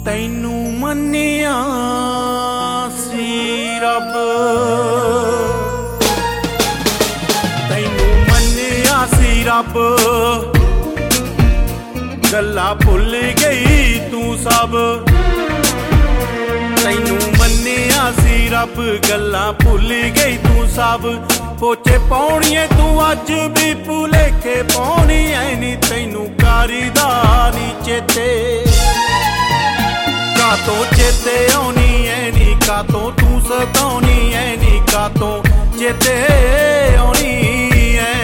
ਤੈਨੂੰ ਮੰਨਿਆ ਸੀ ਰੱਬ, ਤੈਨੂੰ ਮੰਨਿਆ ਸੀ ਰੱਬ, ਗੱਲਾਂ ਭੁੱਲ ਗਈ ਤੂੰ ਸਭ। ਤੈਨੂੰ ਮੰਨਿਆ ਸੀ ਰੱਬ, ਗੱਲਾਂ ਭੁੱਲ ਗਈ ਤੂੰ ਸਭ। ਪੋਚੇ ਪਾਉਣੀਏ ਤੂੰ ਅੱਜ ਵੀ ਭੁਲੇਖੇ ਪਾਉਣੀ ਐ ਨੀ, ਤੈਨੂੰ ਕਰੀਦਾ ਨੀ ਚੇਤੇ। ਕਾਤੋਂ ਚੇਤੇ ਆਉਣੀ ਐ ਨੀ, ਕਾਤੋਂ ਤੂੰ ਸਤਾਉਣੀ ਐ ਨੀ, ਕਾਤੋਂ ਚੇਤੇ ਆਉਣੀ ਐ।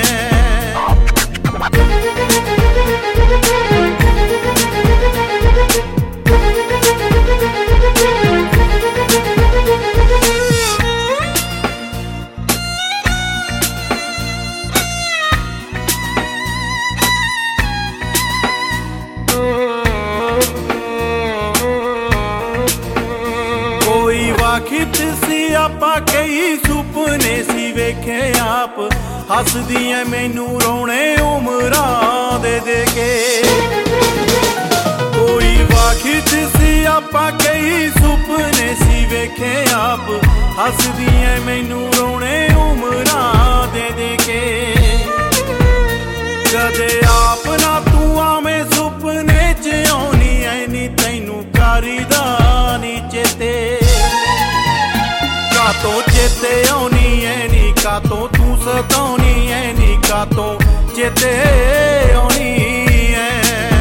ਵਾਖਿਤ ਸੀ ਆਪਾਂ ਕਈ ਸੁਪਨੇ ਸੀ ਵੇਖੇ ਆਪ, ਹੱਸਦੀਆਂ ਮੈਨੂੰ ਰੋਣੇ ਉਮਰਾਂ ਦੇ ਦੇ ਕੇ। ਕੋਈ ਵਾਖਿਤ ਸੀ ਆਪਾਂ ਕਈ ਸੁਪਨੇ ਸੀ ਵੇਖੇ ਆਪ, ਹੱਸਦੀਆਂ ਮੈਨੂੰ ਰੋਣੇ ਉਮਰਾਂ ਦੇ ਦੇ ਕੇ। ਕਦੇ ਆਪ ਨਾ ਤੂੰ ਆਵੇਂ ਸੁਪਨੇ ਚ ਆਉਣੀ ਐ ਨੀ, ਤੈਨੂੰ ਕਰੀਦਾ ਨੀ ਚੇਤੇ। ਕਾਤੋਂ ਚੇਤੇ ਆਉਣੀ ਐ ਨੀ, ਕਾਤੋਂ ਤੂੰ ਸਤਾਉਣੀ ਐ ਨੀ, ਕਾਤੋਂ ਚੇਤੇ ਆਉਣੀ ਐ।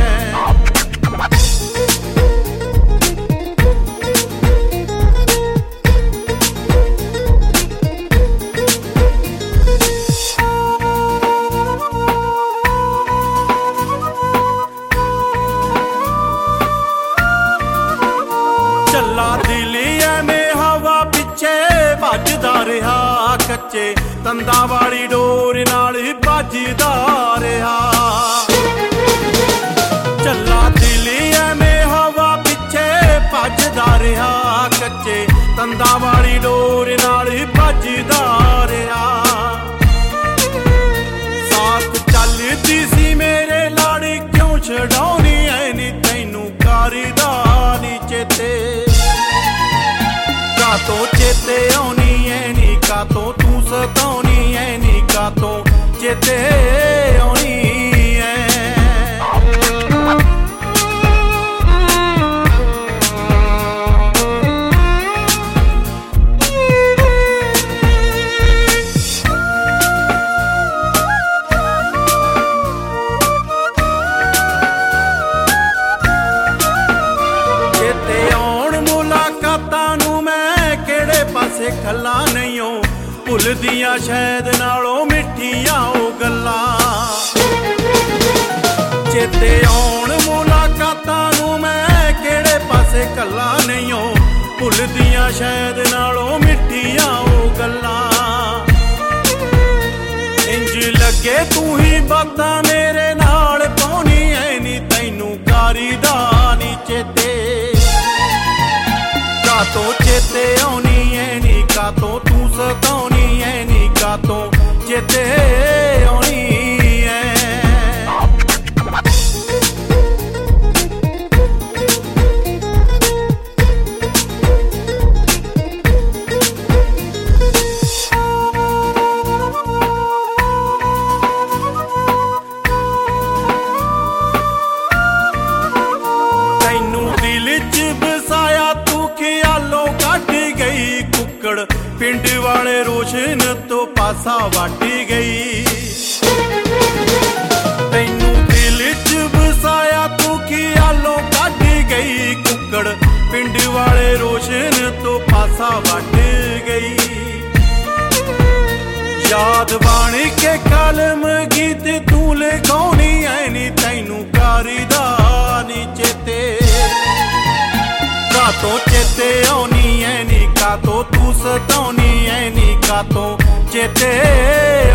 ਚੱਲਾ ਦਿਲ ਐਵੇਂ ਹਵਾ ਪਿੱਛੇ ਭੱਜਦਾ ਰਿਹਾ, ਕੱਚੇ ਤੰਦਾਂ ਵਾਲੀ ਡੋਰ ਨਾਲ ਭੱਜਦਾ ਰਿਹਾ। ਚੱਲਾ ਦਿਲ ਐਵੇਂ ਹਵਾ ਪਿੱਛੇ ਭੱਜਦਾ ਰਿਹਾ, ਕੱਚੇ ਤੰਦਾਂ ਵਾਲੀ ਡੋਰ ਨਾਲ ਭੱਜਦਾ ਰਿਹਾ। ਸਾਥ ਚੱਲਦੀ ਸੀ ਮੇਰੇ ਲੜ ਕਿਉਂ ਛਡਾਉਣੀ ਐ ਨੀ, ਤੈਨੂੰ ਕਰੀਦਾ ਨੀ ਚੇਤੇ। ਕਾਤੋਂ ਚੇਤੇ ਆਉਣੀ ਐ ਨੀ, ਕਾਤੋਂ ਤੂੰ ਸਤਾਉਣੀ ਐ ਨੀ, ਕਾਤੋਂ ਚੇਤੇ ਆਉਣੀ ਐ। ਚੇਤੇ ਆਉਣ ਮੁਲਾਕਾਤਾਂ ਨੂੰ ਮੈਂ ਕਿਹੜੇ ਪਾਸੇ ਖੱਲਾਂ ਨਹੀਂ ਓ, ਭੁੱਲਦੀਆਂ ਸ਼ਾਇਦ ਨਾਲੋਂ ਮਿੱਠੀਆਂ ਉਹ ਗੱਲਾਂ। ਚੇਤੇ ਆਉਣ ਮੁਲਾਕਾਤਾਂ ਨੂੰ ਮੈਂ ਕਿਹੜੇ ਪਾਸੇ ਕੱਲਾ ਨਹੀਂ ਓ, ਭੁੱਲਦੀਆਂ ਸ਼ਾਇਦ ਨਾਲੋਂ ਮਿੱਠੀਆਂ ਉਹ ਗੱਲਾਂ। ਇੰਜ ਲੱਗੇ ਤੂੰ ਹੀ ਬਾਤਾਂ ਮੇਰੇ ਨਾਲ ਪਾਉਣੀ ਐ ਨੀ, ਤੈਨੂੰ ਕਰੀਦਾ ਨੀ ਚੇਤੇ। ਕਾਤੋਂ ਚੇਤੇ ਆਉਣੀ ਐ ਨੀ, ਕਾਤੋਂ ਤੂੰ ਸਤਾਉਣੀ ਐ ਨੀ, ਕਾਤੋਂ ਚੇਤੇ ਆਉਣੀ ਐ। ਤੈਨੂੰ ਦਿਲ ਚ ਵਸਾਇਆ ਤੂੰ ਖਿਆਲੋਂ ਕੱਢ ਗਈ, ਕੁੱਕੜ ਪਿੰਡ ਵਾਲੇ ਰੋਸ਼ਨ ਤੋਂ ਪਾਸਾ ਵੱਟ ਗਈ। ਤੈਨੂੰ ਦਿਲ ਚ ਵਸਾਇਆ ਤੂੰ ਖਿਆਲੋਂ ਕੱਢ ਗਈ, ਕੁੱਕੜ ਪਿੰਡ ਵਾਲੇ ਰੋਸ਼ਨ ਤੋਂ ਪਾਸਾ ਵੱਟ ਗਈ। ਯਾਦ ਬਣ ਕੇ ਕਲਮ ਗੀਤ ਤੂੰ ਲਿਖਾਉਣੀ ਐ ਨੀ, ਤੈਨੂੰ ਕਰੀਦਾ ਨੀ ਚੇਤੇ। ਕਾਤੋਂ ਚੇਤੇ ਆਉਣੀ ਐ ਨੀ, ਕਾਤੋਂ ਤੂੰ ਸਤਾਉਣੀ ਐ ਨੀ, ਕਾਤੋਂ ਚੇਤੇ